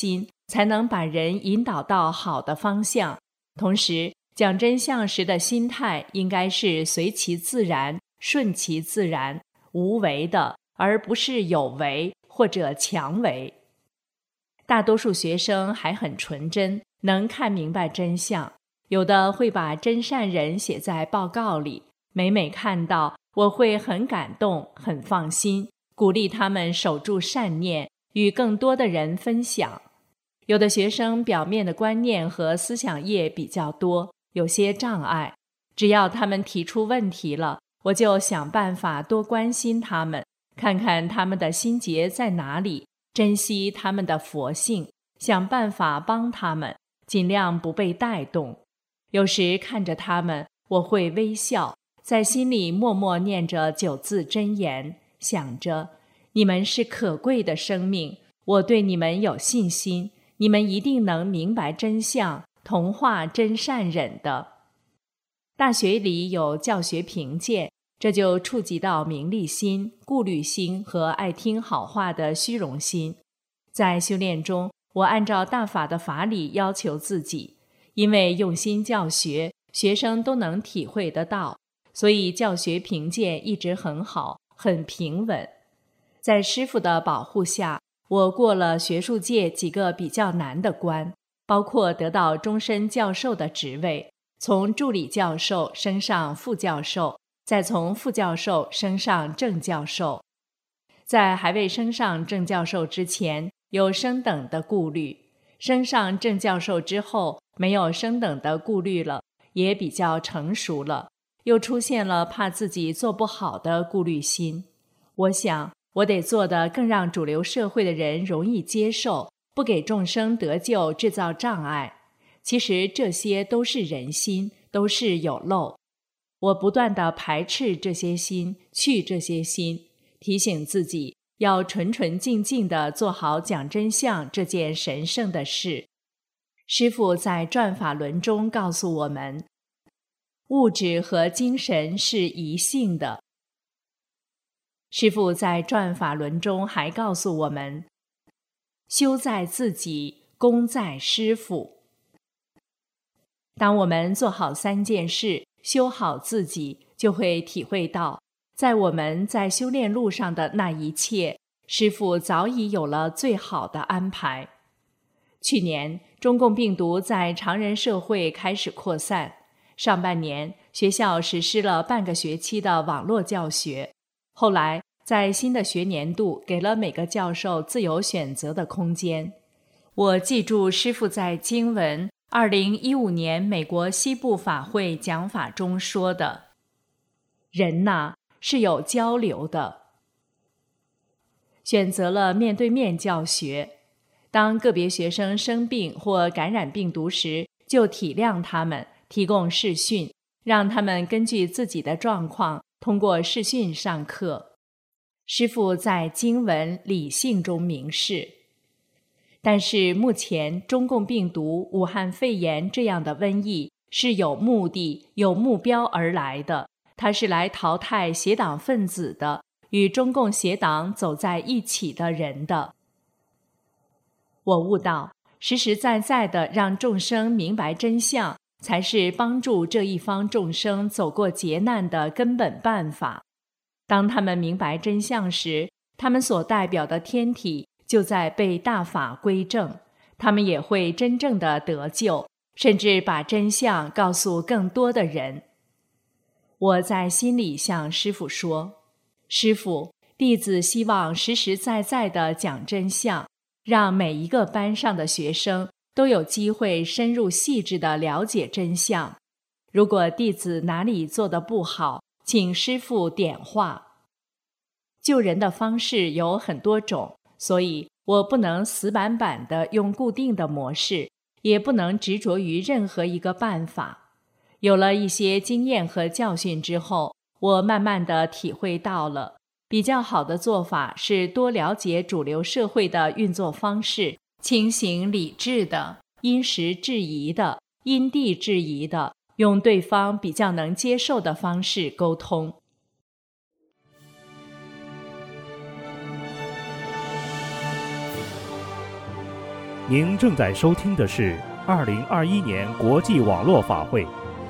才能把人引导到好的方向。同时，讲真相时的心态应该是随其自然、顺其自然、无为的，而不是有为或者强为。大多数学生还很纯真，能看明白真相，有的会把真善人写在报告里，每每看到，我会很感动，很放心，鼓励他们守住善念，与更多的人分享。有的学生表面的观念和思想业比较多，有些障碍，只要他们提出问题了，我就想办法多关心他们，看看他们的心结在哪里，珍惜他们的佛性，想办法帮他们，尽量不被带动。有时看着他们，我会微笑，在心里默默念着九字真言，想着你们是可贵的生命，我对你们有信心，你们一定能明白真相，同化真善忍的。大学里有教学评鉴，这就触及到名利心、顾虑心和爱听好话的虚荣心。在修炼中，我按照大法的法理要求自己，因为用心教学，学生都能体会得到，所以教学评鉴一直很好，很平稳。在师父的保护下，我过了学术界几个比较难的关，包括得到终身教授的职位，从助理教授升上副教授，再从副教授升上正教授。在还未升上正教授之前，有升等的顾虑；升上正教授之后，没有升等的顾虑了，也比较成熟了，又出现了怕自己做不好的顾虑心。我想，我得做得更让主流社会的人容易接受，不给众生得救制造障碍。其实这些都是人心，都是有漏。我不断地排斥这些心，去这些心，提醒自己要纯纯净净地做好讲真相这件神圣的事。师父在转法轮中告诉我们，物质和精神是一性的。师父在转法轮中还告诉我们，修在自己，功在师父。当我们做好三件事，修好自己，就会体会到，在我们在修炼路上的那一切，师父早已有了最好的安排。去年，中共病毒在常人社会开始扩散，上半年学校实施了半个学期的网络教学，后来在新的学年度给了每个教授自由选择的空间。我记住师父在经文二零一五年美国西部法会讲法中说的，人呐，是有交流的。选择了面对面教学，当个别学生生病或感染病毒时，就体谅他们，提供视讯，让他们根据自己的状况通过视讯上课。师父在经文理性中明示，但是目前中共病毒、武汉肺炎这样的瘟疫是有目的、有目标而来的，它是来淘汰邪党分子的，与中共邪党走在一起的人的。我悟到，实实在在地让众生明白真相，才是帮助这一方众生走过劫难的根本办法。当他们明白真相时，他们所代表的天体就在被大法归正，他们也会真正的得救，甚至把真相告诉更多的人。我在心里向师父说，师父，弟子希望实实在在地讲真相，让每一个班上的学生都有机会深入细致地了解真相。如果弟子哪里做得不好，请师父点化。救人的方式有很多种，所以我不能死板板地用固定的模式，也不能执着于任何一个办法。有了一些经验和教训之后，我慢慢地体会到了，比较好的做法是多了解主流社会的运作方式，清醒理智的，因时制宜的，因地制宜的，用对方比较能接受的方式沟通。 您正在收听的是二零二一年国际网络法会。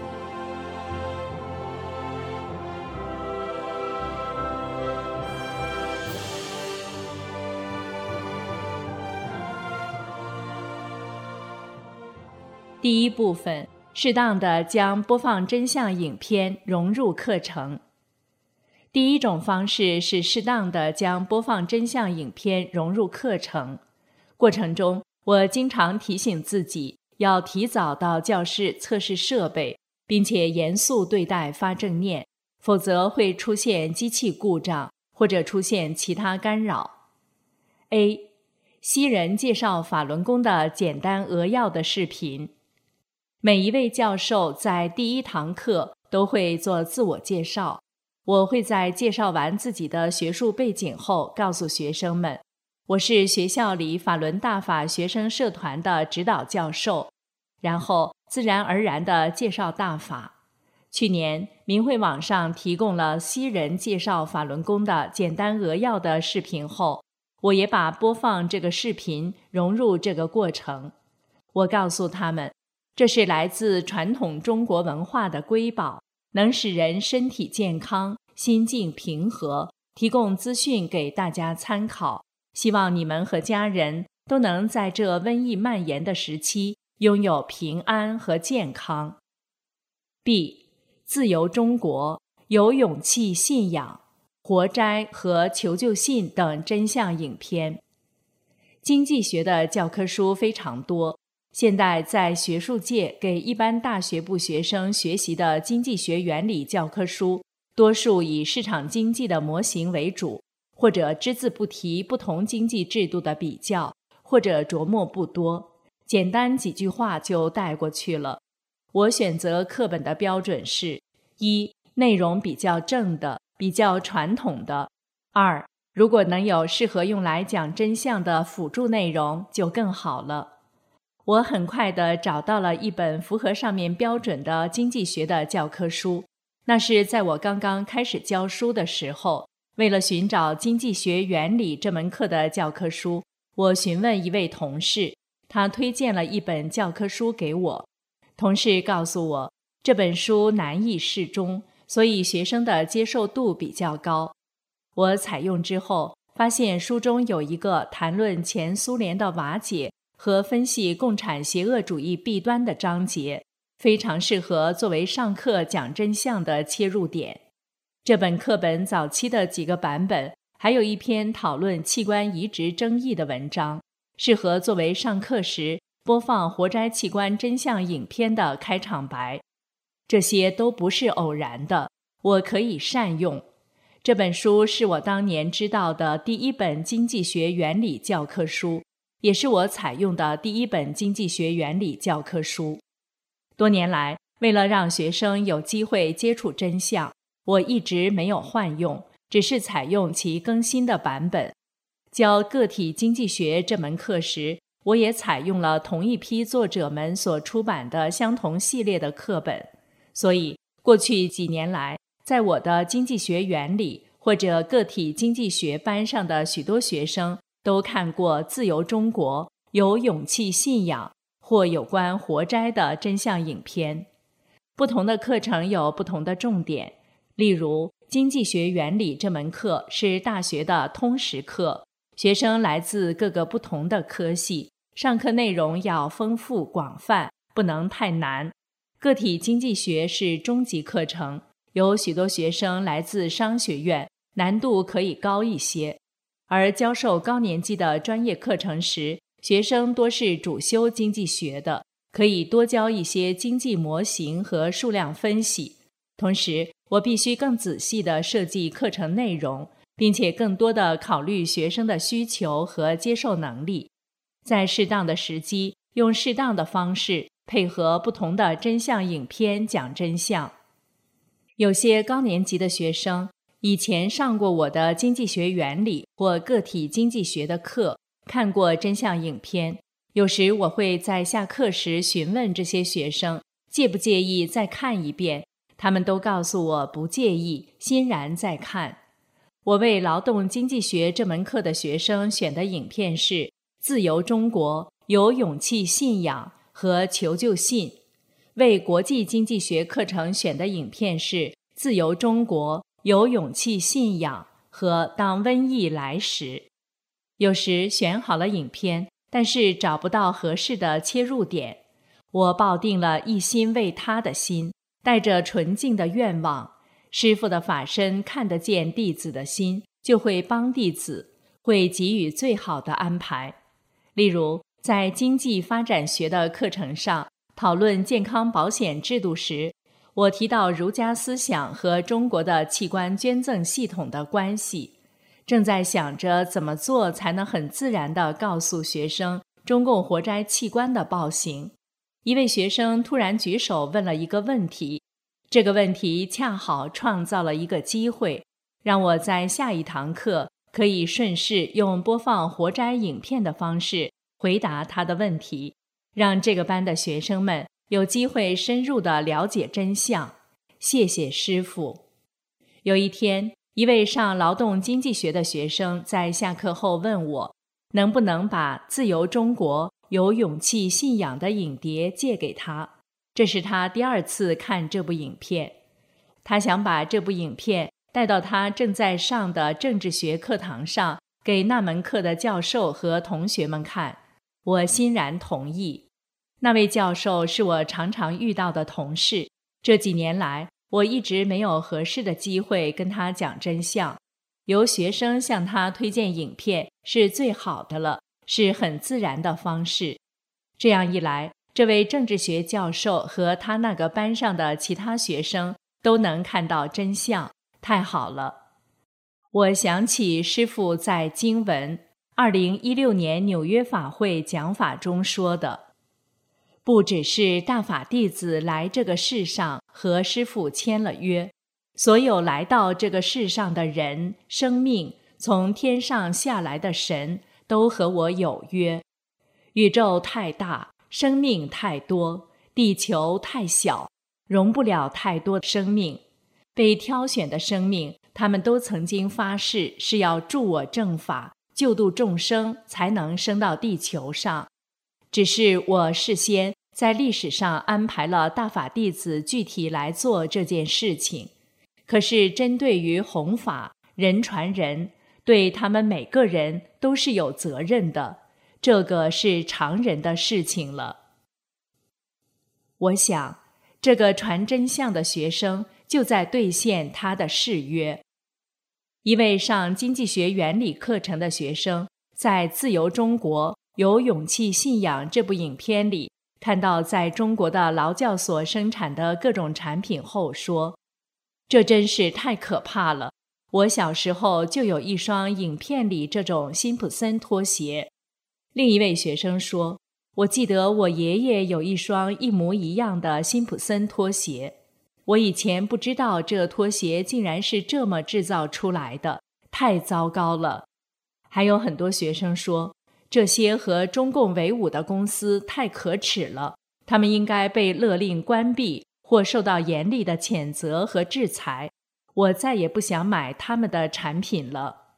第一部分，适当的将播放真相影片融入课程。第一种方式是适当的将播放真相影片融入课程。过程中，我经常提醒自己要提早到教室测试设备，并且严肃对待发正念，否则会出现机器故障或者出现其他干扰。A. 西人介绍法轮功的简单扼要的视频。每一位教授在第一堂课都会做自我介绍，我会在介绍完自己的学术背景后告诉学生们，我是学校里法轮大法学生社团的指导教授，然后自然而然地介绍大法。去年明慧网上提供了西人介绍法轮功的简单扼要的视频后，我也把播放这个视频融入这个过程。我告诉他们，这是来自传统中国文化的瑰宝，能使人身体健康，心境平和，提供资讯给大家参考。希望你们和家人都能在这瘟疫蔓延的时期拥有平安和健康。B. 自由中国，有勇气信仰，活摘和求救信等真相影片。经济学的教科书非常多，现在在学术界给一般大学部学生学习的经济学原理教科书，多数以市场经济的模型为主，或者只字不提不同经济制度的比较，或者着墨不多，简单几句话就带过去了。我选择课本的标准是：一、内容比较正的，比较传统的；二、如果能有适合用来讲真相的辅助内容就更好了。我很快地找到了一本符合上面标准的经济学的教科书，那是在我刚刚开始教书的时候，为了寻找经济学原理这门课的教科书，我询问一位同事，他推荐了一本教科书给我。同事告诉我，这本书难易适中，所以学生的接受度比较高。我采用之后，发现书中有一个谈论前苏联的瓦解和分析共产邪恶主义弊端的章节，非常适合作为上课讲真相的切入点。这本课本早期的几个版本还有一篇讨论器官移植争议的文章，适合作为上课时播放活摘器官真相影片的开场白。这些都不是偶然的，我可以善用。这本书是我当年知道的第一本经济学原理教科书，也是我采用的第一本经济学原理教科书。多年来，为了让学生有机会接触真相，我一直没有换用，只是采用其更新的版本。教个体经济学这门课时，我也采用了同一批作者们所出版的相同系列的课本。所以，过去几年来，在我的经济学原理或者个体经济学班上的许多学生都看过《自由中国》、有勇气信仰或有关活摘的真相影片。不同的课程有不同的重点，例如经济学原理这门课是大学的通识课，学生来自各个不同的科系，上课内容要丰富广泛，不能太难。个体经济学是中级课程，有许多学生来自商学院，难度可以高一些。而教授高年级的专业课程时，学生多是主修经济学的，可以多教一些经济模型和数量分析。同时，我必须更仔细地设计课程内容，并且更多地考虑学生的需求和接受能力。在适当的时机，用适当的方式配合不同的真相影片讲真相。有些高年级的学生以前上过我的经济学原理或个体经济学的课，看过真相影片。有时我会在下课时询问这些学生介不介意再看一遍，他们都告诉我不介意，欣然再看。我为劳动经济学这门课的学生选的影片是《自由中国： 有勇气信仰和求救信。为国际经济学课程选的影片是自由中国、有勇气信仰和当瘟疫来时。有时选好了影片，但是找不到合适的切入点，我抱定了一心为他的心，带着纯净的愿望，师父的法身看得见弟子的心，就会帮弟子，会给予最好的安排。例如在经济发展学的课程上讨论健康保险制度时，我提到儒家思想和中国的器官捐赠系统的关系，正在想着怎么做才能很自然地告诉学生中共活摘器官的暴行。一位学生突然举手问了一个问题，这个问题恰好创造了一个机会，让我在下一堂课可以顺势用播放活摘影片的方式回答他的问题，让这个班的学生们有机会深入地了解真相。谢谢师父。有一天，一位上劳动经济学的学生在下课后问我，能不能把自由中国、有勇气信仰的影碟借给他。这是他第二次看这部影片，他想把这部影片带到他正在上的政治学课堂上，给那门课的教授和同学们看。我欣然同意。那位教授是我常常遇到的同事，这几年来我一直没有合适的机会跟他讲真相，由学生向他推荐影片是最好的了，是很自然的方式。这样一来，这位政治学教授和他那个班上的其他学生都能看到真相，太好了。我想起师父在经文二零一六年纽约法会讲法中说的，不只是大法弟子来这个世上和师父签了约，所有来到这个世上的人、生命，从天上下来的神都和我有约。宇宙太大，生命太多，地球太小，容不了太多生命。被挑选的生命，他们都曾经发誓是要助我正法，救度众生，才能升到地球上。只是我事先在历史上安排了大法弟子具体来做这件事情，可是针对于弘法、人传人，对他们每个人都是有责任的，这个是常人的事情了。我想，这个传真相的学生就在兑现他的誓约。一位上经济学原理课程的学生，在《自由中国、有勇气信仰》这部影片里，看到在中国的劳教所生产的各种产品后说，这真是太可怕了，我小时候就有一双影片里这种辛普森拖鞋。另一位学生说，我记得我爷爷有一双一模一样的辛普森拖鞋，我以前不知道这拖鞋竟然是这么制造出来的，太糟糕了。还有很多学生说，这些和中共为伍的公司太可耻了，他们应该被勒令关闭或受到严厉的谴责和制裁，我再也不想买他们的产品了。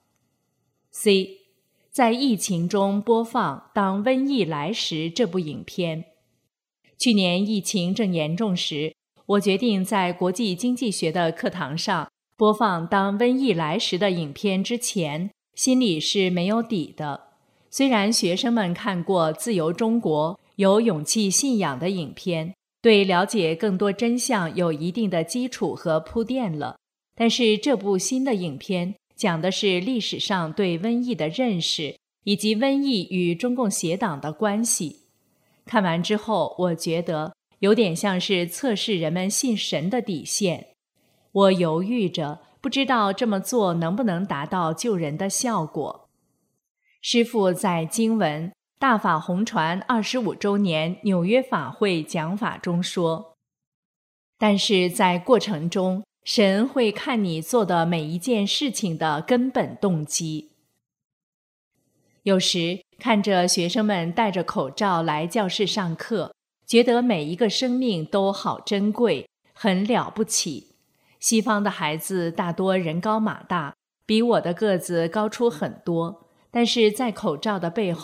C. 在疫情中播放《当瘟疫来时》这部影片。去年疫情正严重时，我决定在国际经济学的课堂上播放《当瘟疫来时》的影片之前，心里是没有底的。虽然学生们看过《自由中国、有勇气信仰》的影片，对了解更多真相有一定的基础和铺垫了，但是这部新的影片讲的是历史上对瘟疫的认识，以及瘟疫与中共邪党的关系。看完之后，我觉得有点像是测试人们信神的底线。我犹豫着，不知道这么做能不能达到救人的效果。师父在经文大法弘传二十五周年纽约法会讲法中说，但是在过程中，神会看你做的每一件事情的根本动机。有时看着学生们戴着口罩来教室上课，觉得每一个生命都好珍贵，很了不起。西方的孩子大多人高马大，比我的个子高出很多，但是在口罩的背后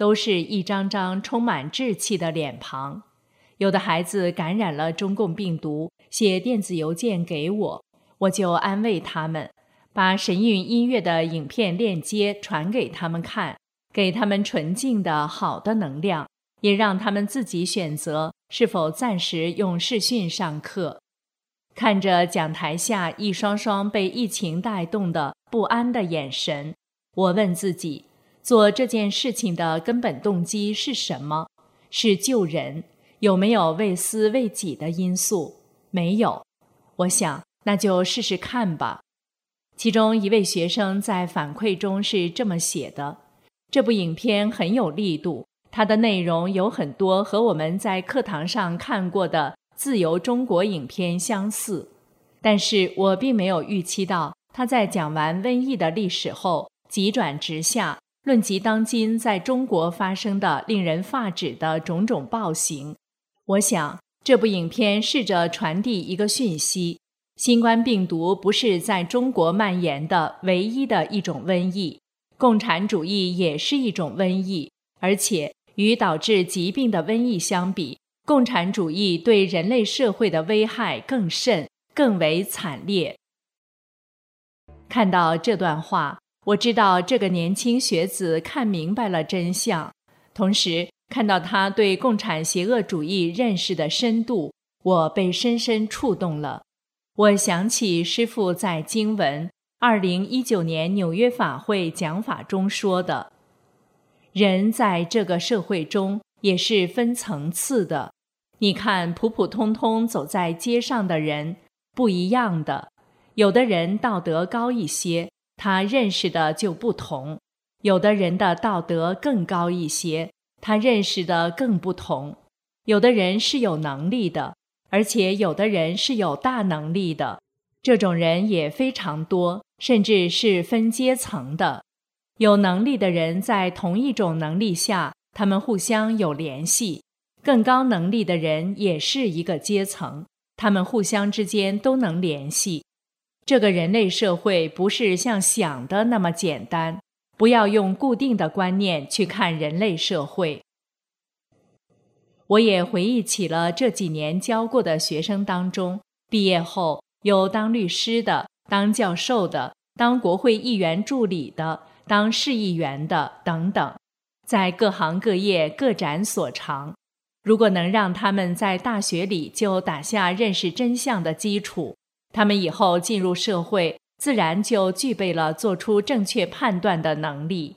都是一张张充满稚气的脸庞。有的孩子感染了中共病毒，写电子邮件给我，我就安慰他们，把神韵音乐的影片链接传给他们看，给他们纯净的好的能量，也让他们自己选择是否暂时用视讯上课。看着讲台下一双双被疫情带动的不安的眼神，我问自己，做这件事情的根本动机是什么？是救人，有没有为私为己的因素？没有。我想，那就试试看吧。其中一位学生在反馈中是这么写的：这部影片很有力度，它的内容有很多和我们在课堂上看过的自由中国影片相似，但是我并没有预期到他在讲完瘟疫的历史后急转直下，论及当今在中国发生的令人发指的种种暴行。我想这部影片试着传递一个讯息，新冠病毒不是在中国蔓延的唯一的一种瘟疫，共产主义也是一种瘟疫，而且与导致疾病的瘟疫相比，共产主义对人类社会的危害更甚，更为惨烈。看到这段话，我知道这个年轻学子看明白了真相，同时看到他对共产邪恶主义认识的深度，我被深深触动了。我想起师父在经文二零一九年纽约法会讲法中说的，人在这个社会中也是分层次的，你看普普通通走在街上的人不一样的，有的人道德高一些，他认识的就不同，有的人的道德更高一些，他认识的更不同，有的人是有能力的，而且有的人是有大能力的，这种人也非常多，甚至是分阶层的。有能力的人在同一种能力下，他们互相有联系，更高能力的人也是一个阶层，他们互相之间都能联系。这个人类社会不是像想的那么简单，不要用固定的观念去看人类社会。我也回忆起了这几年教过的学生当中，毕业后有当律师的，当教授的，当国会议员助理的，当市议员的等等，在各行各业各展所长。如果能让他们在大学里就打下认识真相的基础，他们以后进入社会自然就具备了做出正确判断的能力。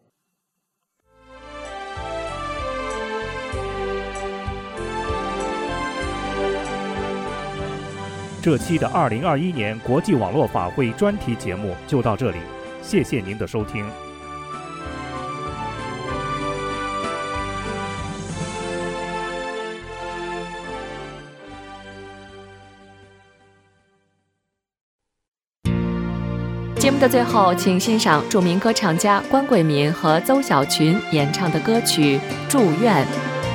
这期的二零二一年国际网络法会专题节目就到这里，谢谢您的收听。 节目的最后，请欣赏著名歌唱家关贵民和邹小群演唱的歌曲《祝愿》。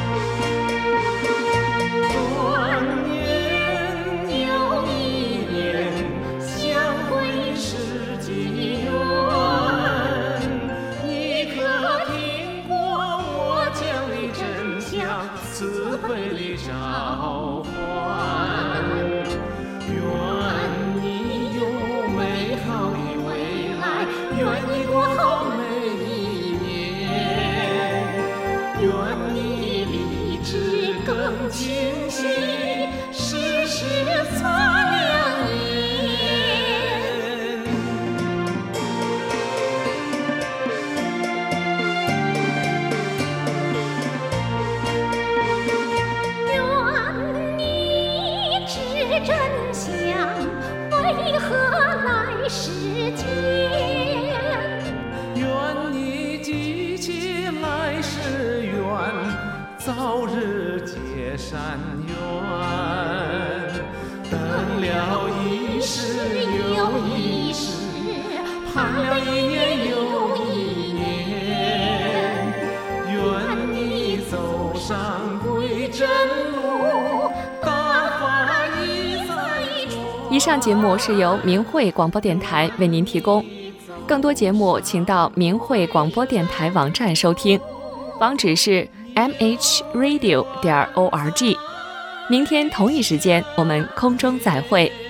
早日结善缘，等了一世又一世，盼了一年又一年，愿你走上归真路，大法一再传。 以上节目是由明慧广播电台为您提供，更多节目请到明慧广播电台网站收听。 网址是 m h radio 点 org。明天同一时间，我们空中再会。